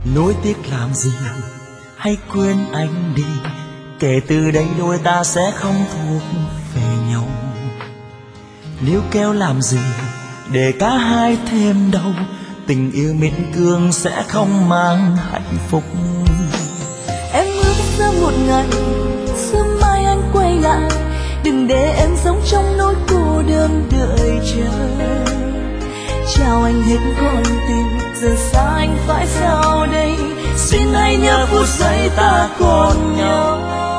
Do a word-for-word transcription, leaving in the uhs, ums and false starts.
Nuối tiếc làm gì, hãy quên anh đi. Kể từ đây đôi ta sẽ không thuộc về nhau. Níu kéo làm gì để cả hai thêm đau. Tình yêu miễn cương sẽ không mang hạnh phúc. Em ước sớm một ngày, sớm mai anh quay lại. Đừng để em sống trong nỗi cô đơn đợi chờ. Chào anh hết con tim, giờ xa anh phải sao đây. Xin hãy nhớ phút giây ta còn nhau.